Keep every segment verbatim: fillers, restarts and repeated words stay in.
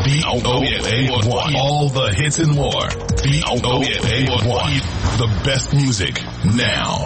B O A one. All the hits and more. B O A one. The best music now.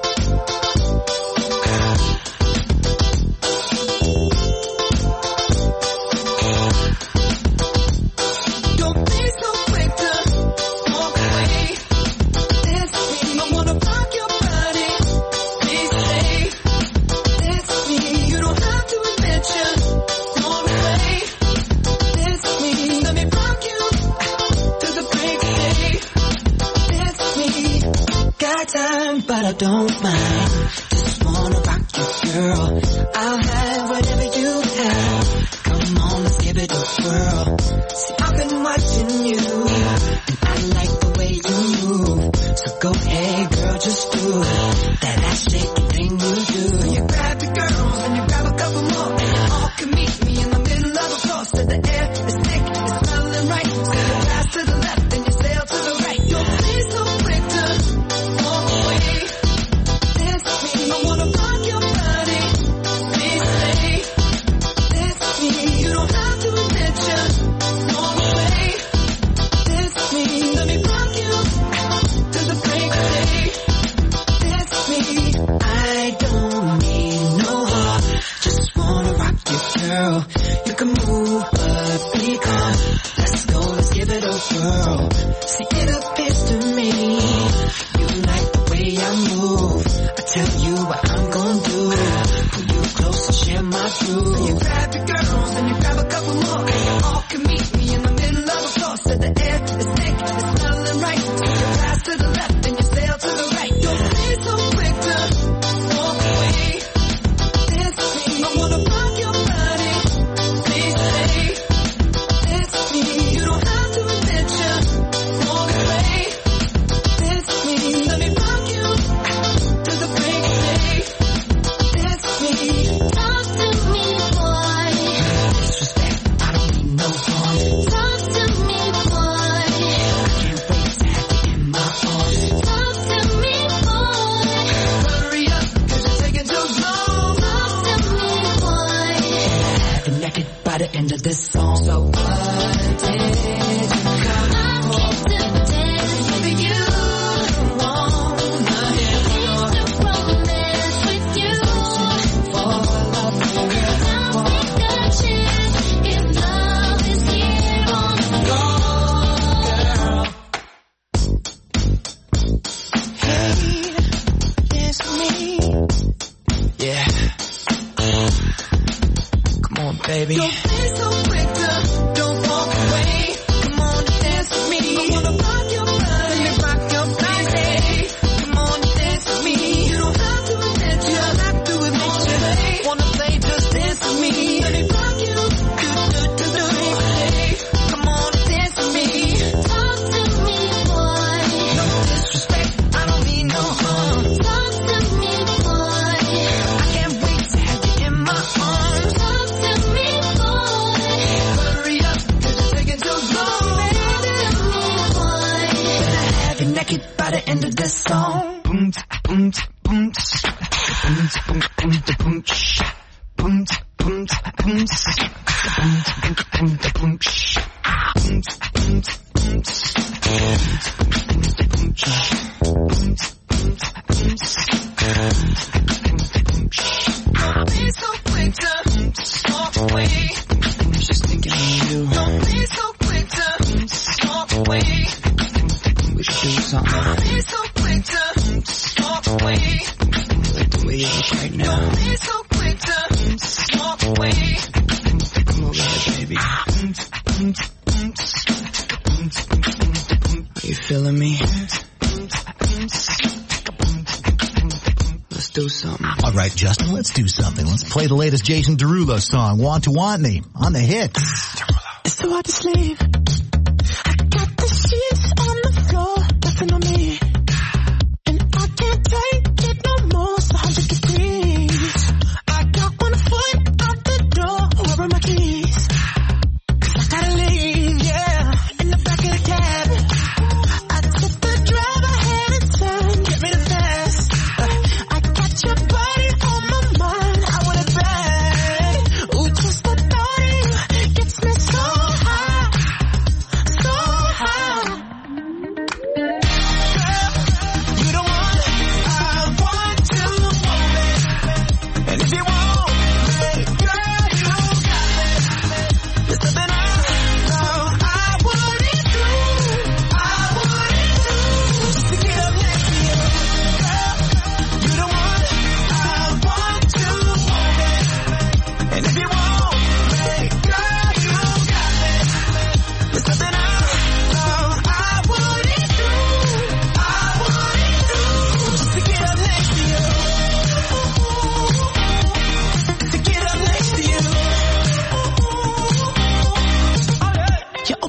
But I don't mind. Just wanna rock you, girl. I'll have whatever you have. Come on, let's give it a whirl. See, I've been watching you, and I like the way you move. So go ahead, girl, just do it. That ass shaking thing you do. You grab your girls and you grab a couple more, and you all can meet me in the middle of the floor. So the air is thick, it's smelling right. So you pass to the left and you sail to the right. You'll be so quick to walk away. I wanna rock your body, please stay. That's me, you don't have to admit you want away. That's me, let me rock you to the break of day. That's me, I don't need no heart, just wanna rock you, girl. You can move, but be calm. Let's go, let's give it a whirl. See, it appears to me you like the way I move. Tell you what I'm gonna do. Pull you close and share my groove. So you grab your girls and you grab a couple more, and you all can meet me in the middle of the floor. So the air is thick, it's smelling right. So you pass to the left and you sail to the right. You'll be so quick to walk away. That's me, I wanna rock your body, please stay. That's me, you don't have to admit you walk away. That's me, let me rock you to the break of day. That's me. Talk to me, boy. Disrespect, I don't mean no harm. Talk to me, boy. I can't wait to have you in my arms. Talk to me, boy. Hurry up, cause you're taking too long. Talk to me, boy. Have you naked by the end of this song. So what did you come for? I came to dance with you. Baby. Don't be so quick to don't walk away. Come on, dance with me. I wanna rock your body, let me rock your body. Come on, dance with me. You don't have to admit you, don't have to admit you. Wanna play, just dance with me. Let me rock you, do do do do. Come on, dance with me. Talk to me, boy. No disrespect, I don't mean no harm. Talk to me, boy. I can't wait to have you in my arms. Talk to me. Hurry up, cause you're taking too long. Naked by the end of this song. Boom, boom, boom, boom, boom, boom, boom, boom, boom, boom, boom, don't be so quick to walk away. Just thinking of you. Don't be so quick to walk away. We should do something. Don't be so quick to walk away. Like the way you look right now. Don't be so quick to walk away. Come over here, baby. Are you feeling me? Let's do something. All right, Justin, let's do something. Let's play the latest Jason Derulo song, Want to Want Me, on the hit. It's so hard to sleep. I got the sheets on the floor, nothing on me. And I can't take it no more, it's a hundred degrees. I got one foot out the door, where are my keys? Cause I gotta leave, yeah, in the back of the cab. I took the drive, I had a turn, get rid of fast. I got your body on my mind, I want it bad. Ooh, just the thought of you gets me so high.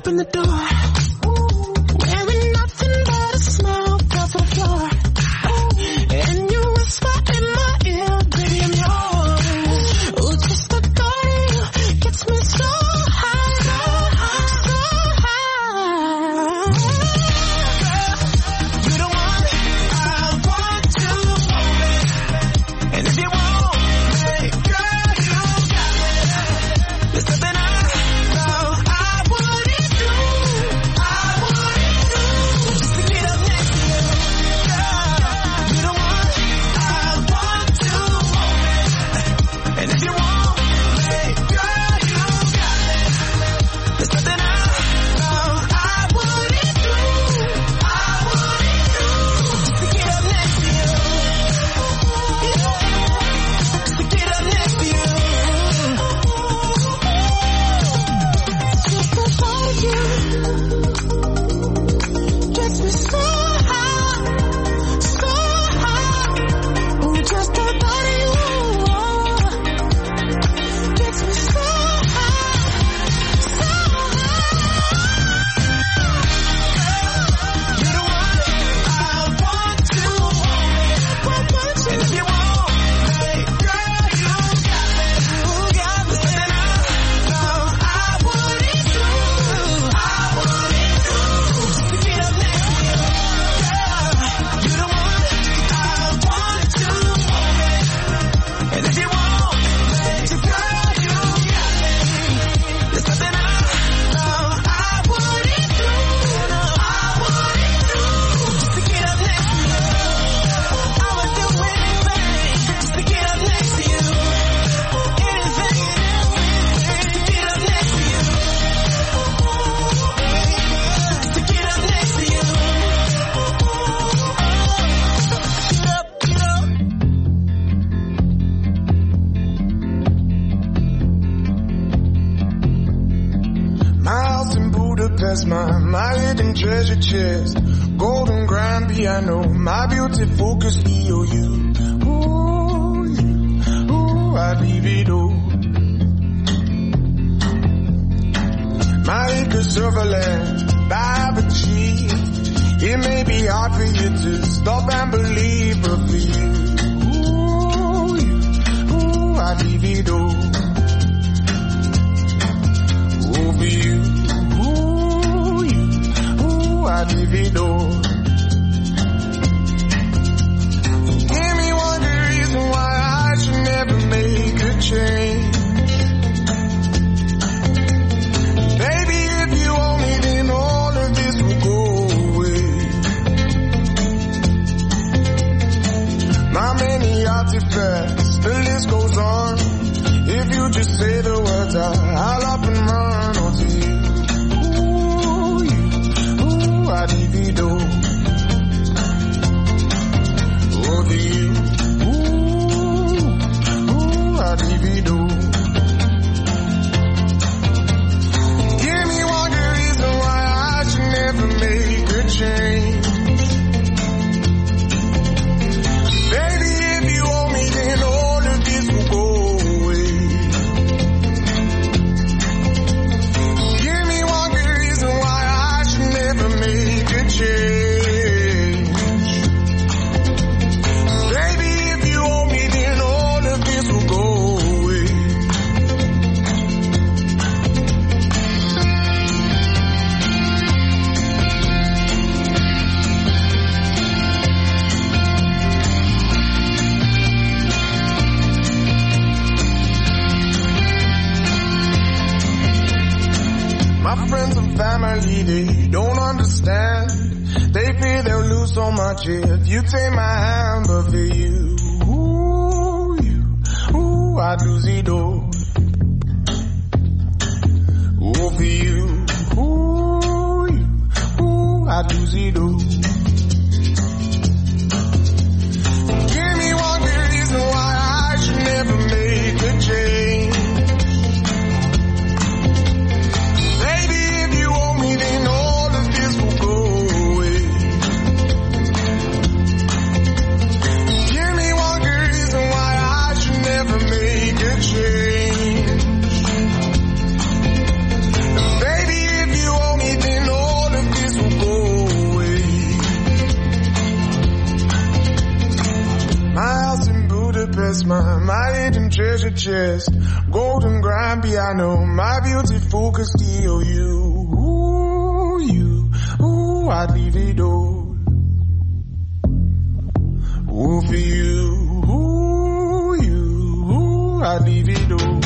open the door. Wearing nothing but a smile across the floor. And you whisper in my ear, baby, I'm yours. Oh, just the thought of you gets me so high, so high. Girl, you're the one I want to hold it. And if you want me, girl, you got me. There's something I know I wouldn't do, I wouldn't do, just to get up next to you. Girl, you're the one I want to hold it. And if you want me, girl, you got me. There's something I know I wouldn't do, I wouldn't do, just to get up next to you. Just to get up next to you. Just the thought of you gets me so high, so high. Oh, just the thought of you gets me so high, so high. You're the one I want to hold it. And if you want me, girl, you got me. You got me. Something I know I wouldn't do, I wouldn't do, just to get up next to you. Girl, you're the one I want to hold it. And if you want me, girl, you got me. There's something I know I wouldn't do, I wouldn't do, just to get up next to you. I would do anything just to get up next to you. Anything and everything to get up next to you. To get up next to you. Get up, get up. My house in Budapest, my, my hidden treasure chest, golden grand piano, my beauty focus E O U. Ooh, you, ooh, I leave it all. My acres of land I've achieved. It may be hard for you to stop and believe, but for you, ooh, you, ooh, I leave it all. Over you, ooh, you, ooh, I leave it all. Give me one good reason why I should never make a change. Baby, if you owe me, then all of this will go away. My many artifacts, the list goes on. If you just say the words, I, I'll up and run onto you. Ooh, you, ooh, I leave it all. Over you, ooh, ooh, I leave it all. Give me one good reason why I should never make a change. Baby, if you owe me, then all of this will go away. Give me one good reason why I should never make a change. Baby, if you owe me, then all of this will go away. My friends and family, they don't understand. They fear they'll lose so much if you take my hand, but for you, ooh, you, ooh, I'd lose it all. Ooh, for you, ooh, you, ooh, I'd lose it all. Give me one good reason why I should never make a change. Baby, if you owe me, then all of this will go away. Give me one good reason why I should never make a change. Baby, if you owe me, is my, my hidden treasure chest. Golden grand piano, my beautiful Castillo. You, ooh, you, ooh, I'd leave it all. Ooh, for you, ooh, you, ooh, I'd leave it all.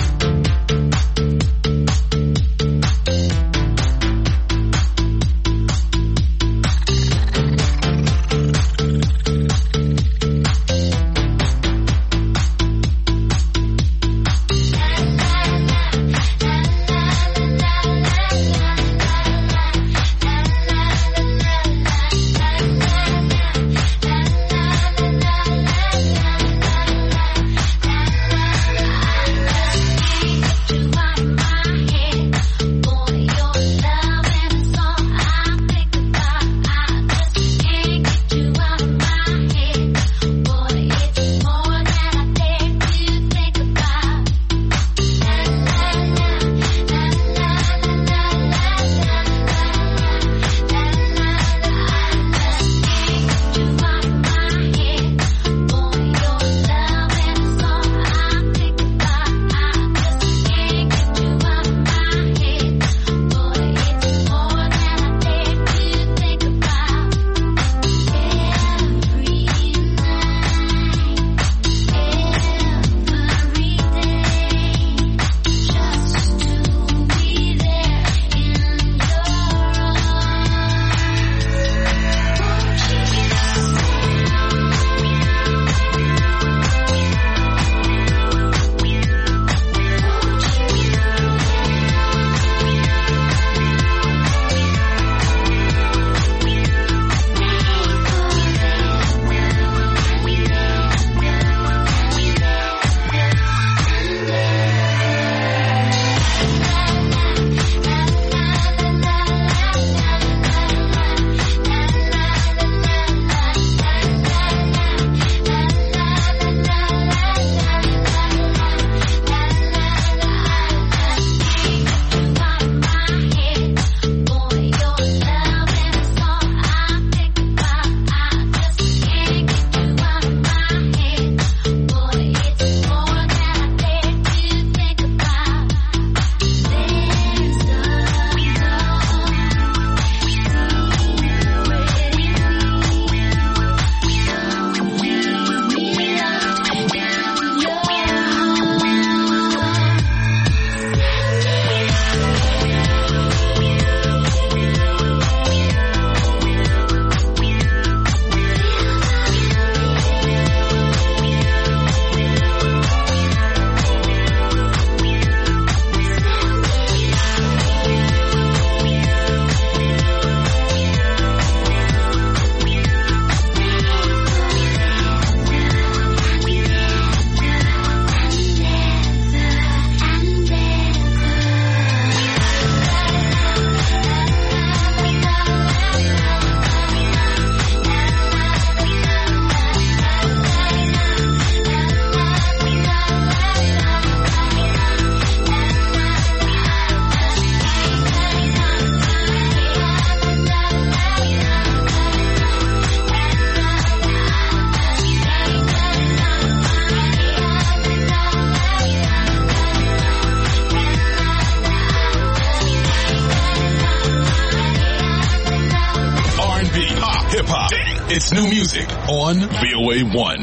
It's new music on V O A one.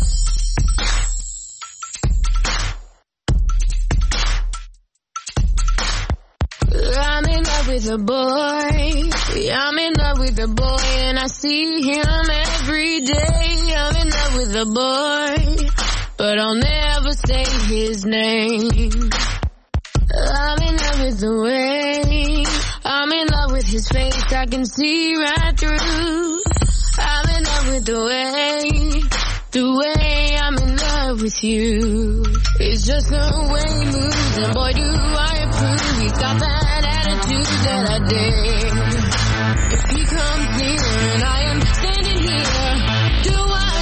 I'm in love with a boy. I'm in love with a boy and I see him every day. I'm in love with a boy, but I'll never say his name. I'm in love with the way. I'm in love with his face. I can see right through. I'm in love with the way, the way I'm in love with you. It's just the way he moves, and boy do I approve. He's got that attitude that I dare. If he comes near and I am standing here, do I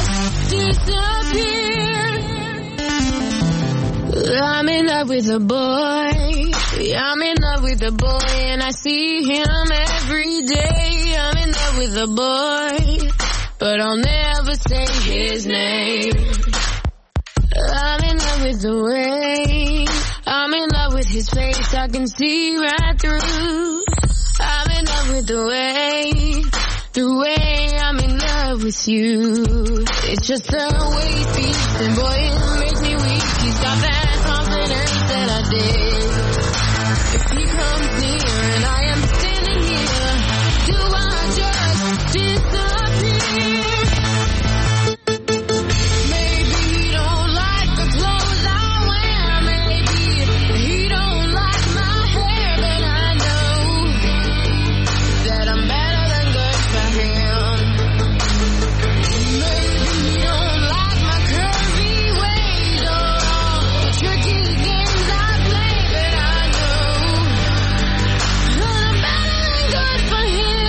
just disappear? I'm in love with a boy. I'm in love with a boy and I see him every day. I'm in love with a boy, but I'll never say his name. I'm in love with the way. I'm in love with his face. I can see right through. I'm in love with the way. The way I'm in love with you. It's just the way he speaks, and boy, it makes me weak. He's got that confidence that I dig. If he comes near and I am standing here, do I just disappear? Maybe he don't like the clothes I wear. Maybe he don't like my hair, but I know that I'm better than good for him. Maybe he don't like my curvy ways or all the tricky games I play, but I know that I'm better than good for him.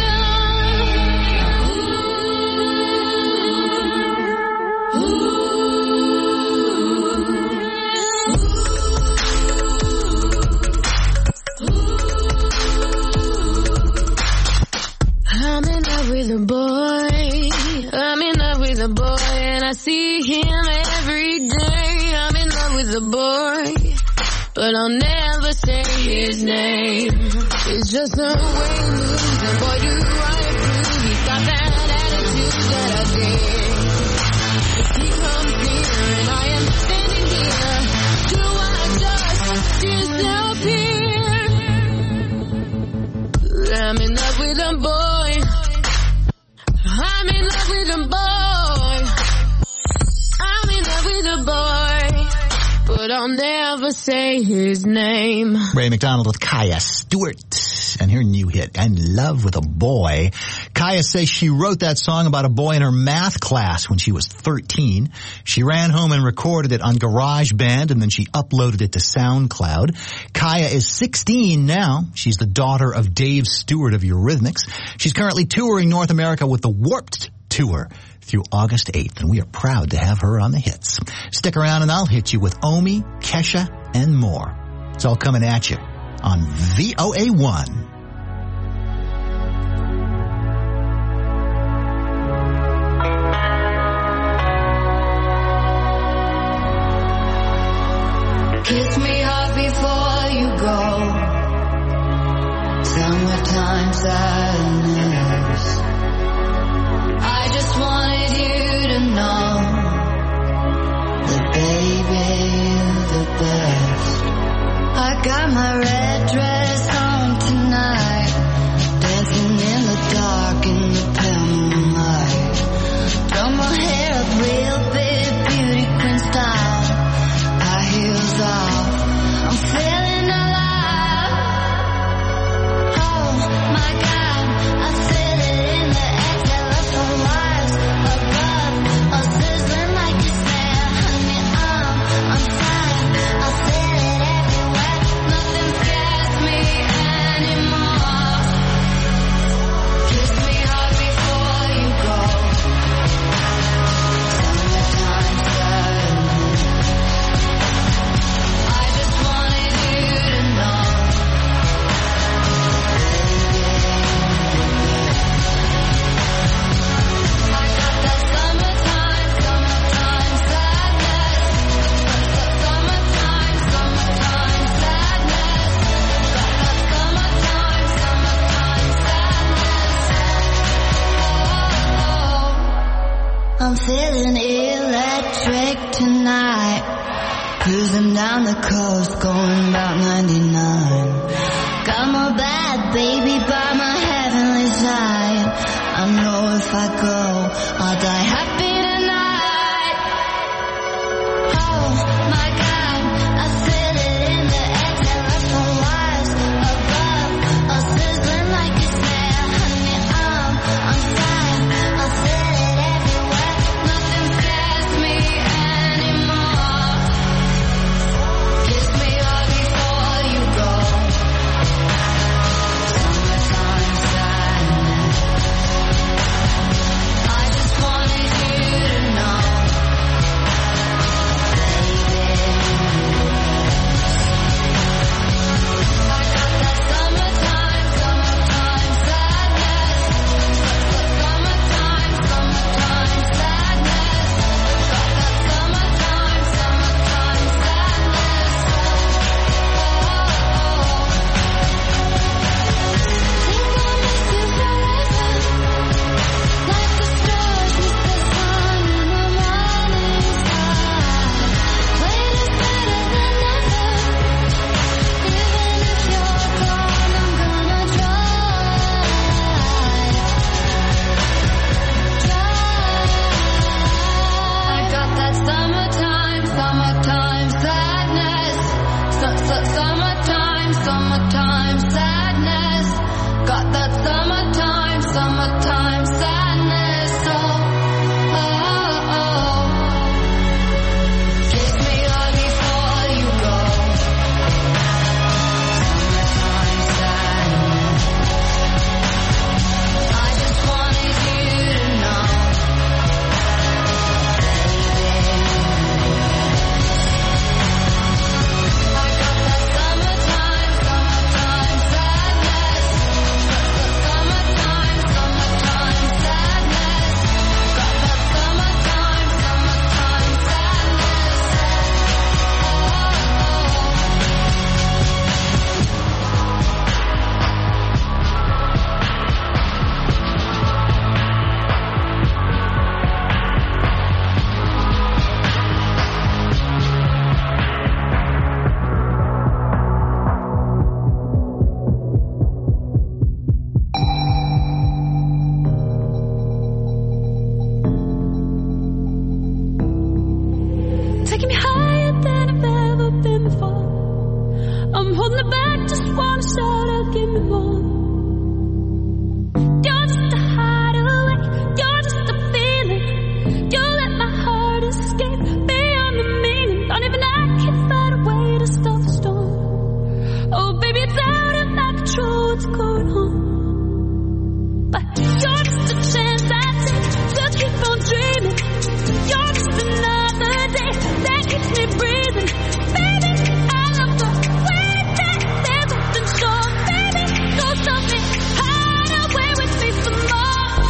I'm in love with a boy. I'm in love with a boy, and I see him every day. I'm in love with a boy, but I'll never say his name. It's just the way he moves, and boy, do I approve. He's got that attitude that I dig. If he comes near and I am standing here, do I just disappear? I'm in love with a boy. I'm in love with a boy. I'm in love with a boy, but I'll never say his name. Ray McDonald with Kaya Stewart and her new hit, In Love with a Boy. Kaya says she wrote that song about a boy in her math class when she was thirteen. She ran home and recorded it on GarageBand, and then she uploaded it to SoundCloud. Kaya is sixteen now. She's the daughter of Dave Stewart of Eurythmics. She's currently touring North America with the Warped Tour through August eighth, and we are proud to have her on the hits. Stick around and I'll hit you with Omi, Kesha, and more. It's all coming at you on V O A one. Kiss me hard before you go. Summertime sadness. I just wanted you to know that baby, you're the best. I got my red dress on tonight, dancing in the dark in the pale moonlight. Done my hair up real big, beauty queen style. High heels off, I'm feeling alive. Oh my God, I feel it in the air, telephone wires above, all sizzling like a snare. Honey, I'm on fire, I feel it everywhere. Nothing scares me anymore. Kiss me hard before you go. Summertime sadness. I just wanted you to know. I got that summertime, summertime sadness. Summertime, summertime sadness. Got that summertime, summertime sadness. Oh, I'm feeling electric tonight. Cruising down the coast, going about ninety-nine. Got my bad baby by my heavenly side. I know if I go, I'll die happy tonight. Oh my God, I feel it in the air, telephone wires above, all sizzling like a snare. Honey, I'm on fire, I feel it everywhere. Nothing scares me anymore. Kiss me hard before you go. Summertime sadness. give me more. You're just a hideaway, you're just a feeling. You let my heart escape beyond the meaning. Don't even I can find a way to stop the storm. Oh baby, it's out of my control what's going on. But you're just a chance I take to keep on dreaming. You're just another day that keeps me breathing. Baby, I love the way that there's nothing short. Baby, go stop me, hide away with me some more.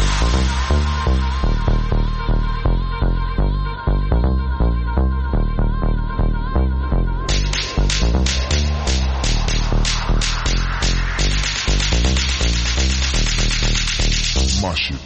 My shit.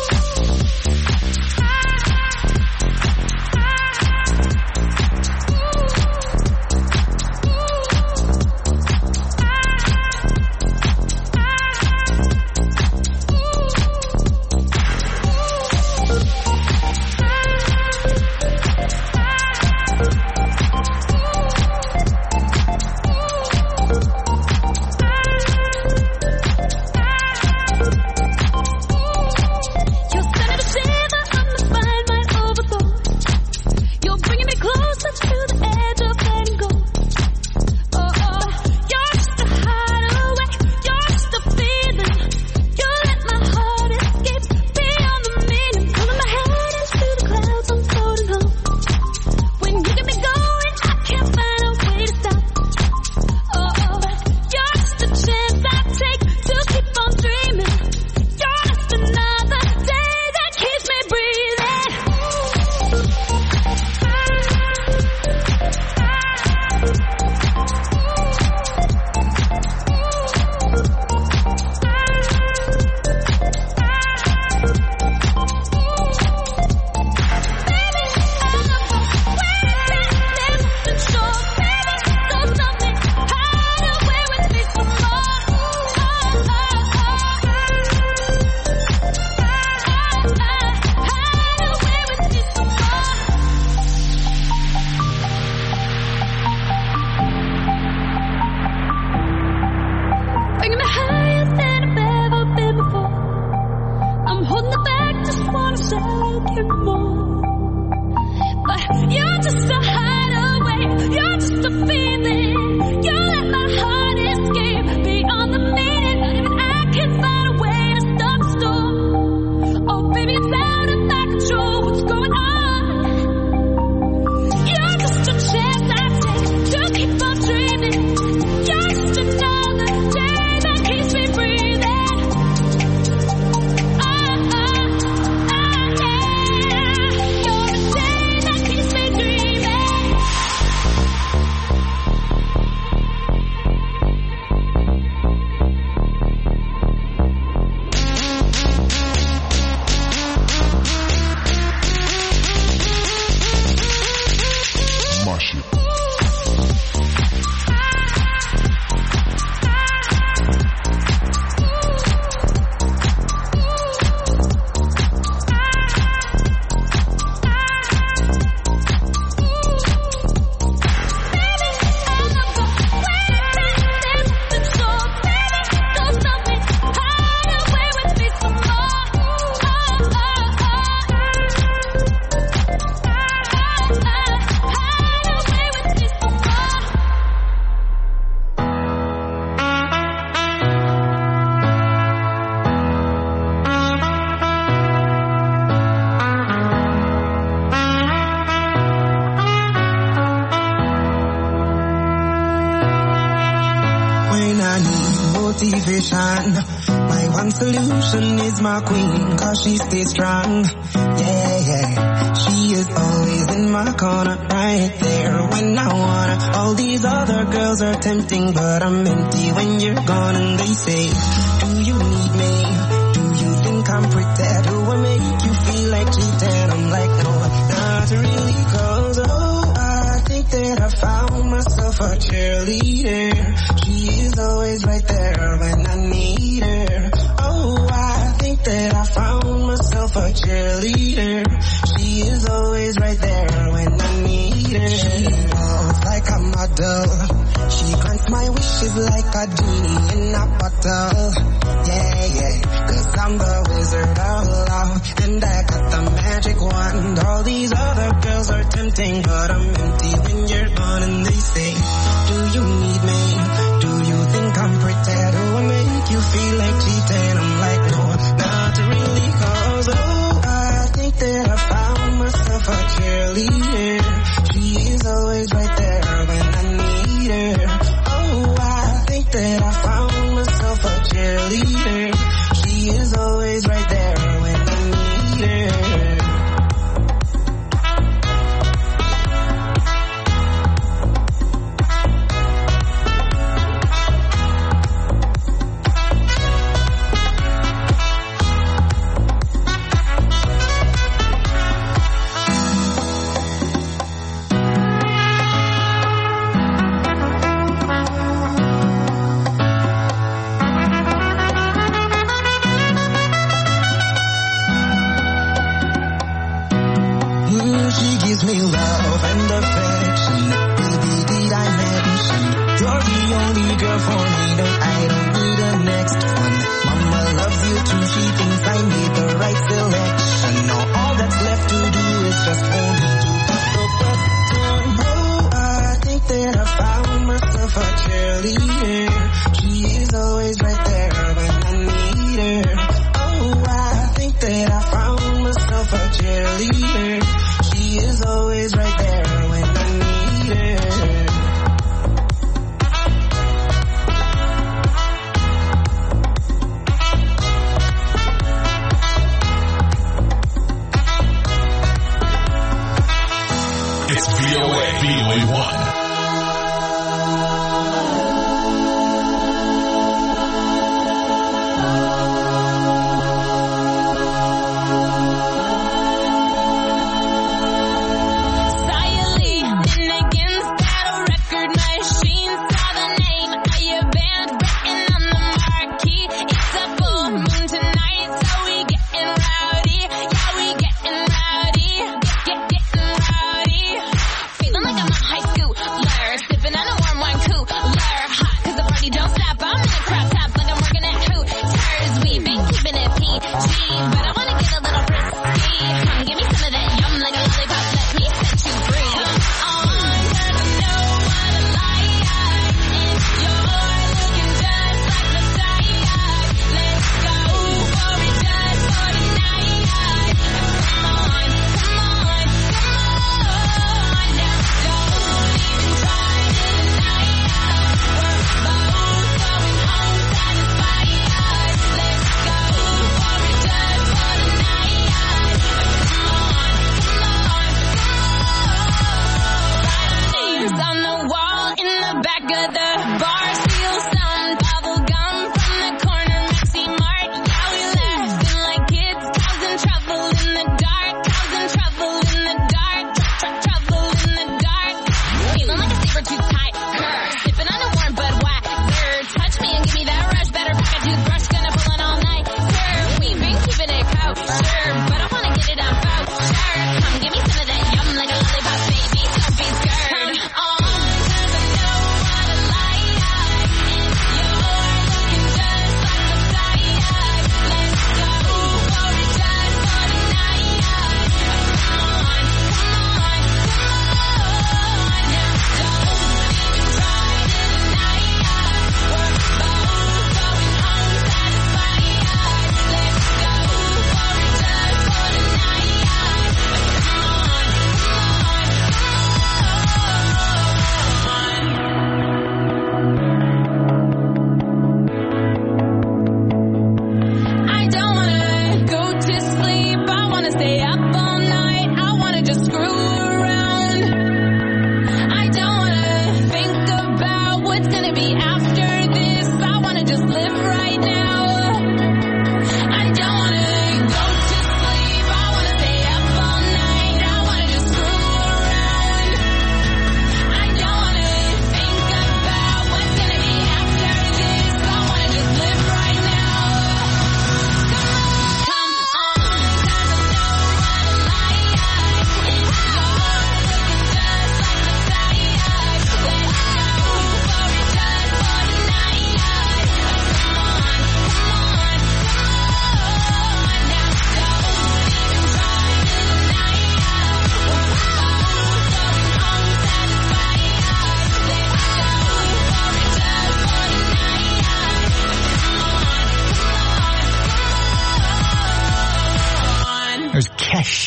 My one solution is my queen, cause she stays strong. Yeah, yeah. She is always in my corner, right there when I wanna. All these other girls are tempting, but I'm empty when you're gone. And they say, do you need me? Do you think I'm pretty? Do I make you feel like cheating? I'm like, no, not really, cause oh, I think that I found myself a cheerleader. She is always right there when I need her. Oh, I think that I found myself a cheerleader. She is always right there when I need her. She walks like a model. She grants my wishes like a genie, and dull. Yeah, yeah, cause I'm the wizard of love, and I got the magic wand. All these other girls are tempting, but I'm empty when you're gone. And they say, do you need me? Do you think I'm pretty? Do I make you feel like cheating? I'm like, no, not really, cause oh, I think that I found myself a cheerleader. She is always right there when I need her. Oh, I think that I found myself a cheerleader. She is always right there when I need her.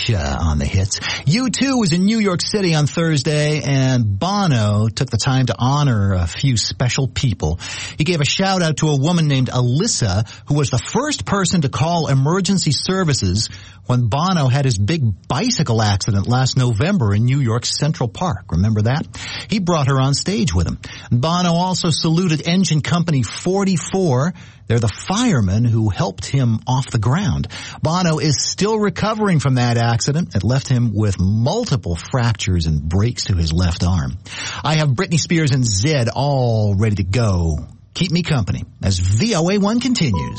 Alicia on the hits. U two was in New York City on Thursday, and Bono took the time to honor a few special people. He gave a shout out to a woman named Alyssa, who was the first person to call emergency services when Bono had his big bicycle accident last November in New York's Central Park. Remember that? He brought her on stage with him. Bono also saluted Engine Company forty-four. They're the firemen who helped him off the ground. Bono is still recovering from that accident. It left him with multiple fractures and breaks to his left arm. I have Britney Spears and Zedd all ready to go. Keep me company as V O A one continues.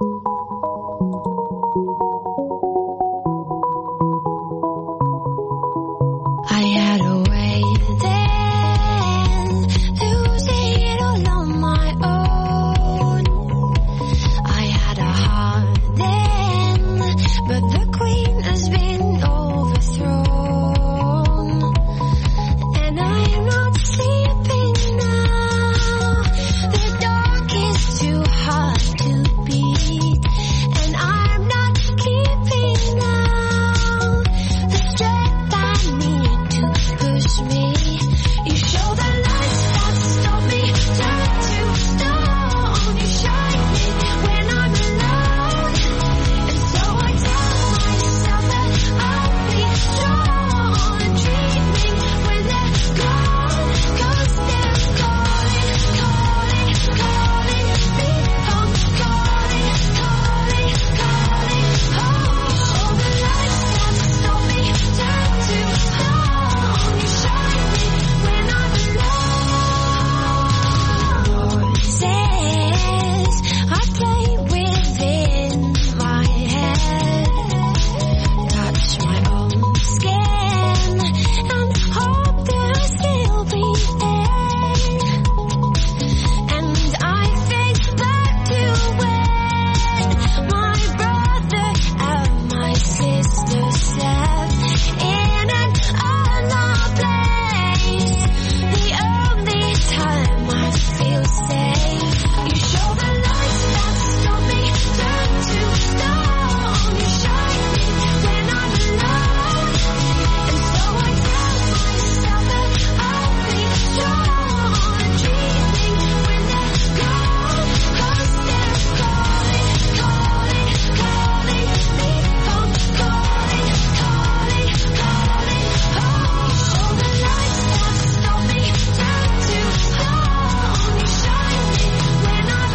I had a way then, losing it all on my own. I had a heart then, but the queen has been overthrown. And I'm not sleeping now, the dark is too hard to beat. And I'm not keeping now the strength I need to push me. You show the lights that stop me, turn to stone. You shine me when I'm alone, and so I tell myself that I'll be strong. Dreaming when they're gone, 'cause they're calling, calling, calling me home, calling, calling, calling home. You show the lights that stop me, turn to stone. You shine me when I'm alone. Voices I play within my head, touch my own skin and hope they'll still be there. And I think back to when my brother and my sister slept in an unloved place, the only time I feel safe. You show the lights that stop me, turn to stone. You shine me when I'm alone, and so I tell myself that I'll be strong. Dreaming when they're gone, 'cause they're calling, calling, calling me home, calling, calling, calling home. You show the lights that stop me, turn to stone. You shine me when I'm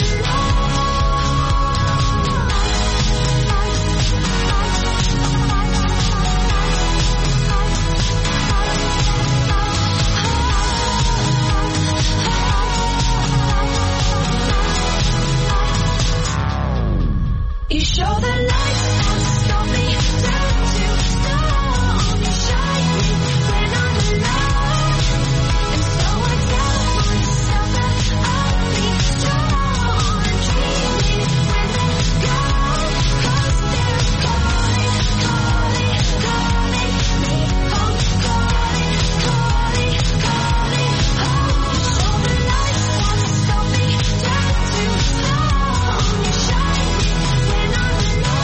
You show the lights that stop me, turn to stone. You shine me when I'm alone, and so I tell myself that I'll be strong. Dreaming when they're gone, 'cause they're calling, calling, calling me home, calling, calling, calling home. You show the lights that stop me, turn to stone. You shine me when I'm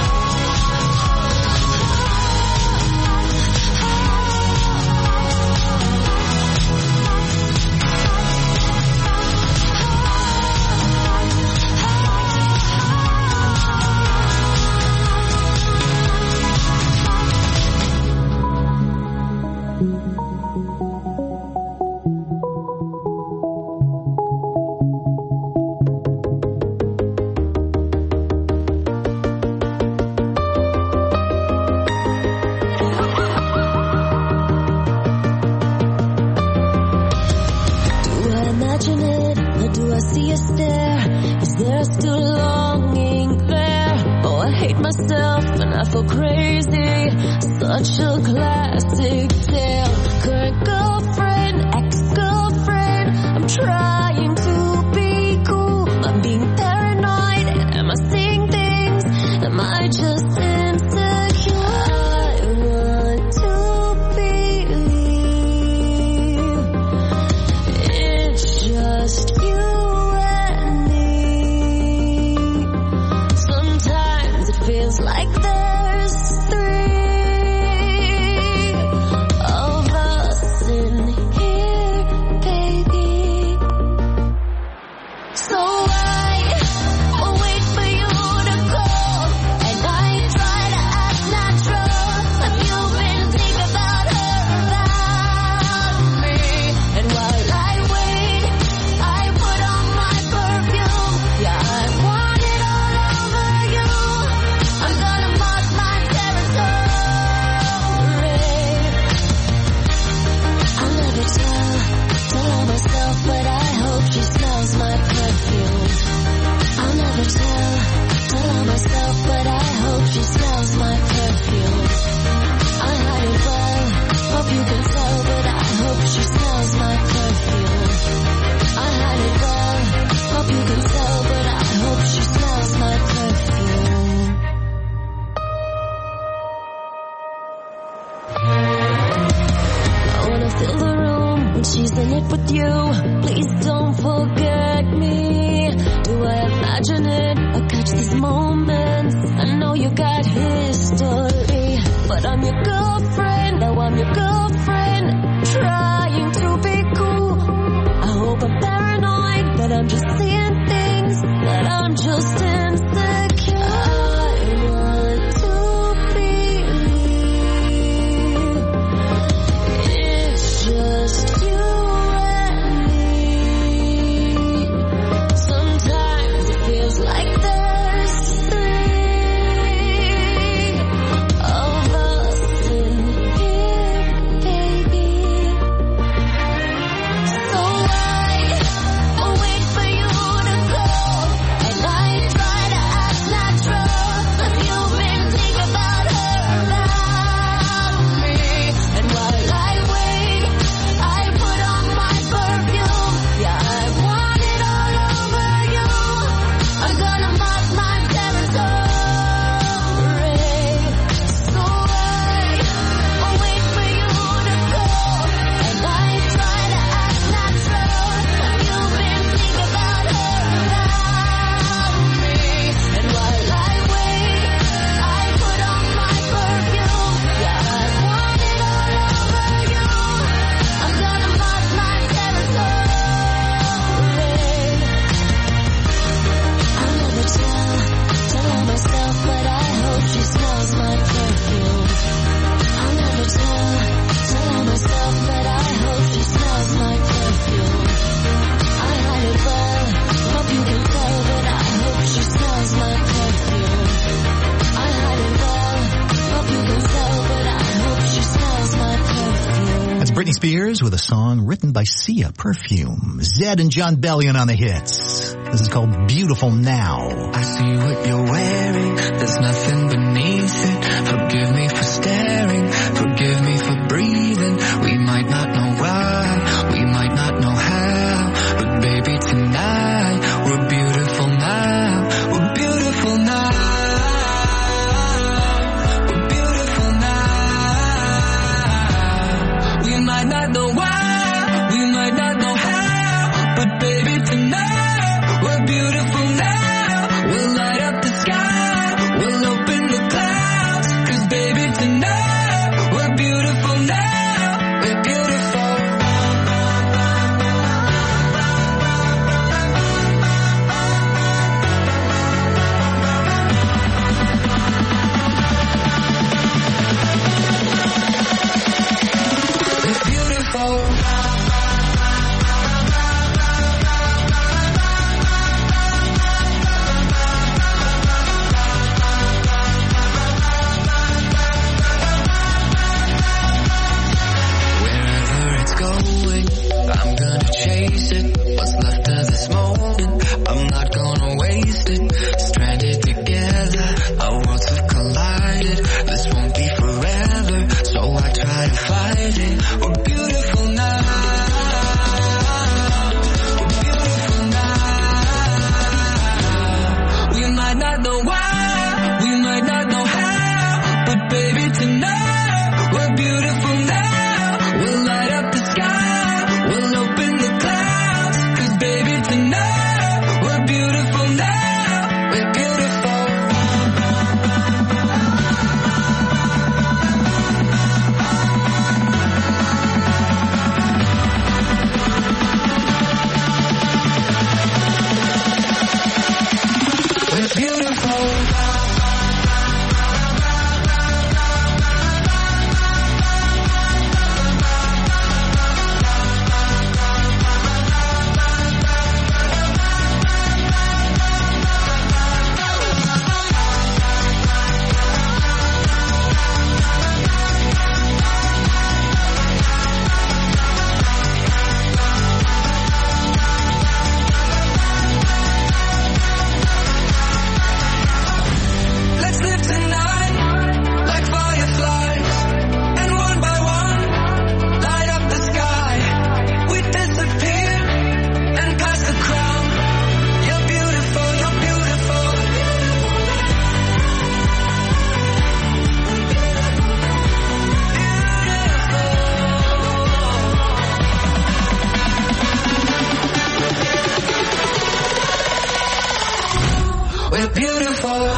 Do I imagine it, or do I see a stare? Is there still longing there? Oh, I hate myself and I feel crazy. Such a classic tale. Current girlfriend, ex-girlfriend. I'm trying to be cool. I'm being paranoid. Am I seeing things? Am I just insecure? I want to believe it's just you and me. Sometimes it feels like there's three. imagine it, I catch these moments. I know you got history, but I'm your girlfriend. Now I'm your girlfriend, trying to be cool. I hope I'm paranoid, but I'm just seeing things that I'm just insecure. I want to believe it's just you and me. Sometimes it feels like there's three of us in here, baby. So I wait for you to go, and I try to act natural, but you've been thinking about her, about me. And while I wait, I put on my perfume. Yeah, I want it all over you. I'm gonna mark my territory. So I wait for you to go, and I try to act natural, but you've been thinking about her, about me. And while I wait, I put on my perfume. Yeah, I want it all over you. I'm gonna mark my territory. I'll never tell, tell her myself, but I hope she smells my perfume. I'll never tell, tell her myself, but I hope she smells my perfume. I hide it well, hope you can tell, but I hope she smells my perfume. I hide it well, hope you can tell, but I hope she smells my perfume. That's Britney Spears with a song written by Sia, Perfume. Zed and John Bellion on the hits. This is called Beautiful Now. I see what you're wearing, there's nothing beneath it. Forgive me for staring, forgive me for breathing. We might not know why, we might not know how, but baby tonight, we're beautiful now. We're beautiful now. We're beautiful now. We might not know why, we might not know how, but baby tonight, we're beautiful now. We'll light up the sky, we'll open the clouds, 'cause baby tonight, we're beautiful now. We're beautiful. We're beautiful. Wherever it's going, I'm gonna chase it. What's left of this moment, I'm not gonna waste it. Stranded together, our worlds have collided. This won't be forever, so I try to fight it. We're beautiful now. We're beautiful now. We might not know why, we might not know how, but baby tonight, we're beautiful now. We'll light up the sky, we'll open the clouds, 'cause baby tonight, we're beautiful now. We're beautiful. We're beautiful. we're beautiful.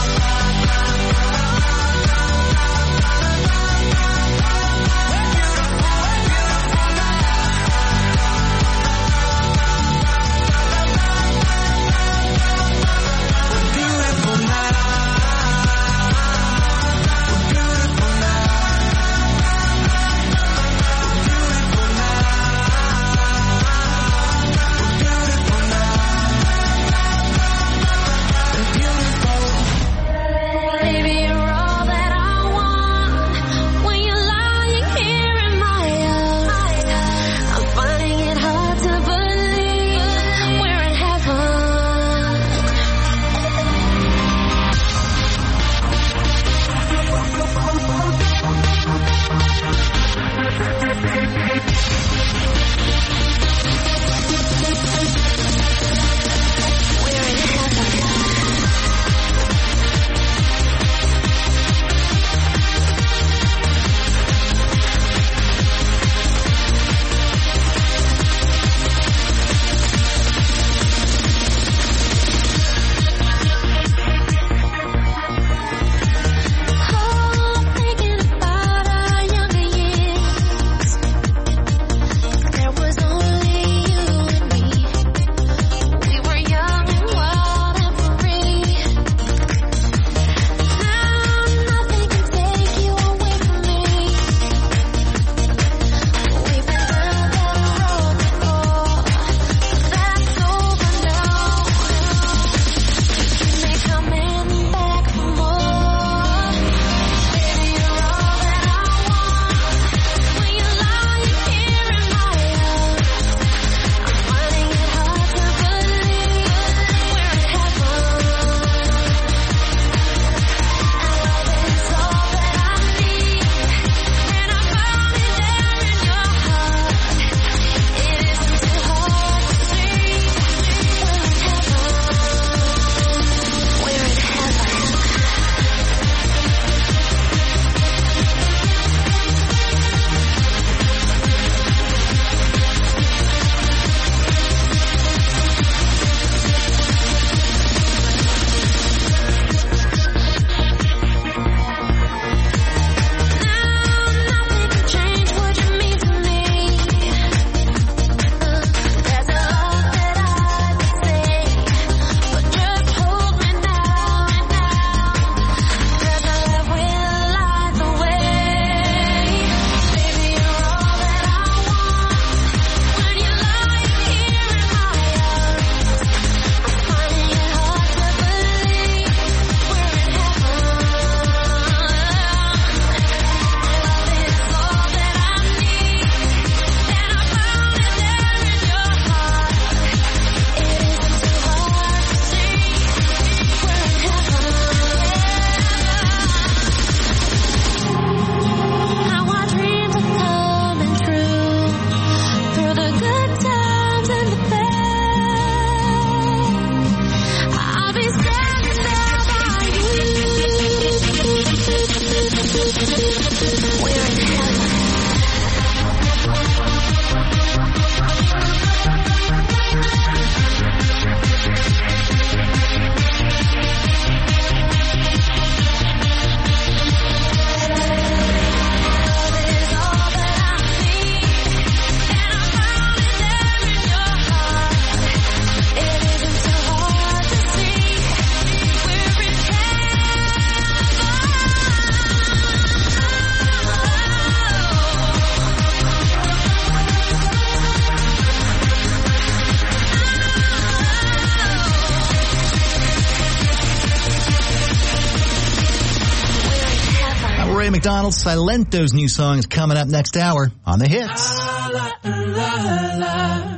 Ray McDonald, Silento's new song is coming up next hour on The Hits. La, la, la.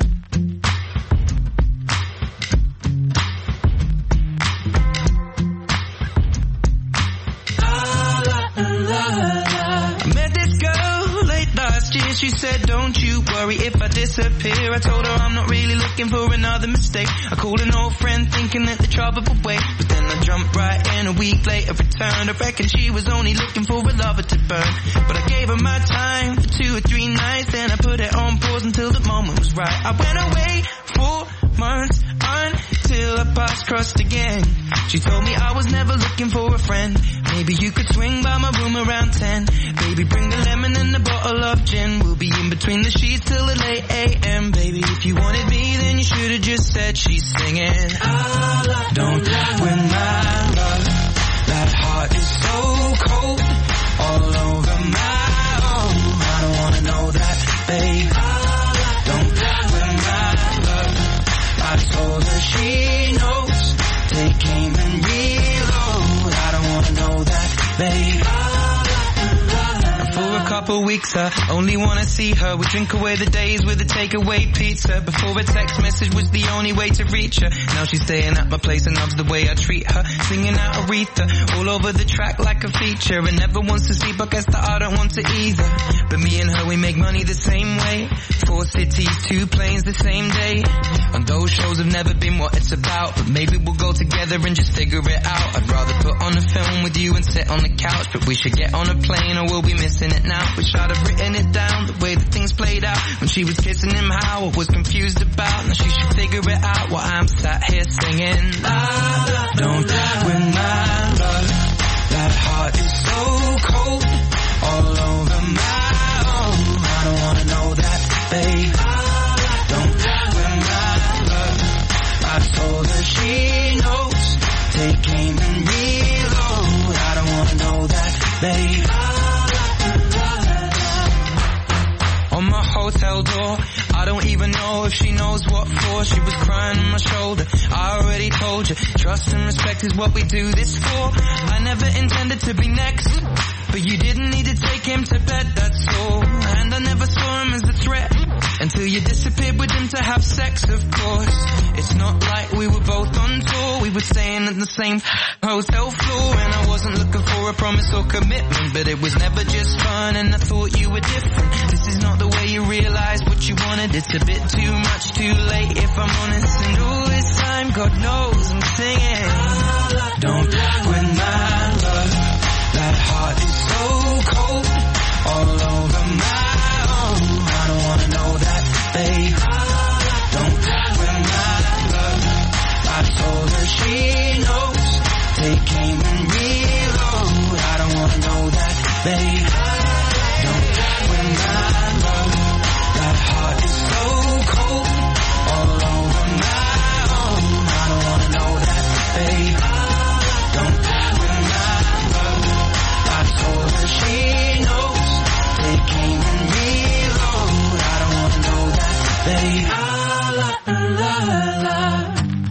She said, don't you worry if I disappear. I told her I'm not really looking for another mistake. I called an old friend thinking that the trouble would wait, but then I jumped right in. A week later returned. I reckon she was only looking for a lover to burn, but I gave her my time for two or three nights. Then I put it on pause until the moment was right. I went away for months until our paths crossed again. She told me I was never looking for a friend. Maybe you could swing by my room around ten. Baby, bring the lemon and a bottle of gin. We'll be in between the sheets till the late a m. Baby, if you wanted me, then you should have just said she's singing. Don't win my love. That heart is so cold, all over my own. I don't wanna know that, babe. Don't win my love. I told her she knows. Take aim and reload. I don't wanna know that, babe. For a couple weeks I only wanna see her. We drink away the days with a takeaway pizza. Before a text message was the only way to reach her. Now she's staying at my place and loves the way I treat her. Singing out Aretha all over the track like a feature. And never wants to sleep, I guess that I don't want to either. But me and her, we make money the same way. Four cities, two planes the same day. And those shows have never been what it's about. But maybe we'll go together and just figure it out. I'd rather put on a film with you and sit on the couch. But we should get on a plane or we'll be missing it now. Wish I'd have written it down, the way that things played out. When she was kissing him, how I was confused about. Now she should figure it out while I'm sat here singing. I don't win my love. That heart is so cold, all over my own. I don't wanna know that, babe. Don't win my love. I told her she knows. Take aim and reload. I don't wanna know that, babe. On my hotel door, I don't even know if she knows what for. She was crying on my shoulder. I already told you, trust and respect is what we do this for. I never intended to be next, but you didn't need to take him to bed, that's all. And I never saw him as a threat until you disappeared with him to have sex, of course. It's not like we were both on tour. We were staying at the same hotel floor. And I wasn't looking for a promise or commitment, but it was never just fun and I thought you were different. This is not the way you realize what you wanted. It's a bit too much too late if I'm honest. And all this time, God knows I'm singing. Don't win my love. That heart is so cold, all over my own. I don't wanna know that, babe. Don't win my love. I told her she knows. Take aim and reload. I don't wanna know that, babe. Don't win my love. That heart is so cold, all over my own. I don't wanna know that, babe. Don't win my love. I told her she knows. Take aim and reload. I don't wanna know that, babe. La, la, la.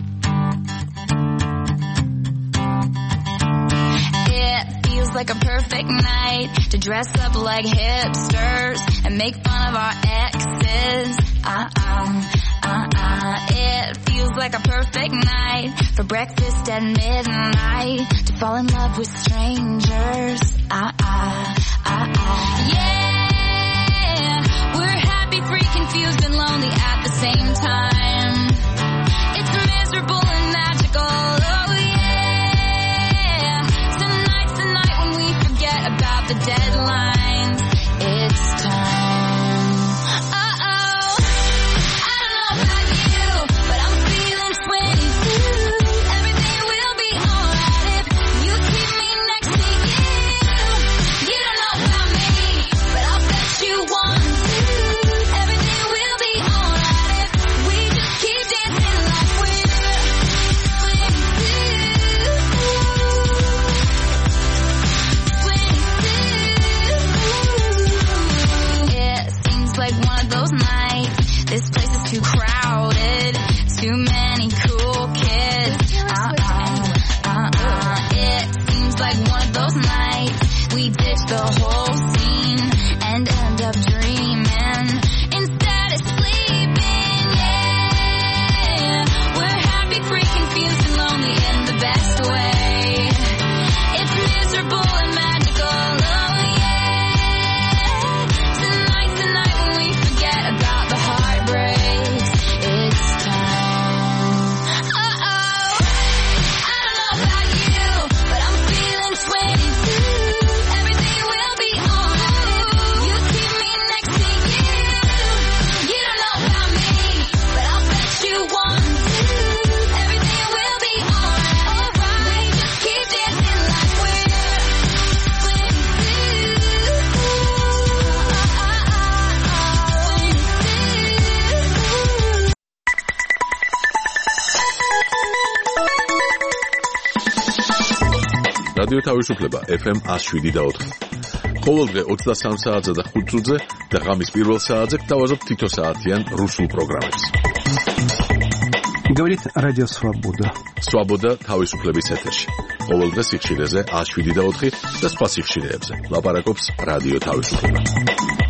It feels like a perfect night to dress up like hipsters and make fun of our exes. Uh-uh, uh-uh. It feels like a perfect night for breakfast at midnight to fall in love with strangers. Uh-uh, uh-uh. Yeah, we're happy, free, confused, and lonely at the same time. It's miserable and magical. Oh yeah. Tonight's the night when we forget about the deadlines. It's time. Uh-oh. I don't know about you, but I'm feeling twenty-two. Everything will be alright if you keep me next to you. You don't know about me, but I'll bet you want to. Everything will be alright if we just keep dancing like we're twenty-two. It seems like one of those nights. This place is too crowded. Too many cool kids. Uh-uh, uh-uh. It seems like one of those nights. We ditch the whole scene and end up dreaming instead of sleeping. Yeah, we're happy, free, confused, and lonely in the best way. It's miserable and magical. Oh yeah. Tonight's the night when we forget about the heartbreaks. It's time. Uh-oh. I don't know about you, but I'm feeling twenty-two. Everything will be რადიო თავისუფლება ეფ ემ one oh seven და four. ყოველდღე ოცდასამ საათზე და ხუთ წუთზე და ღამის პირველ საათზე გთავაზობ თითო საათიან რუსულ პროგრამებს. Говорит Радио Свобода. Свобода თავისუფლების ეთერში. ყოველდღე სიხშირეზე one oh seven და four და სხვა სიხშირეებზე. ლაპარაკობს რადიო თავისუფლება.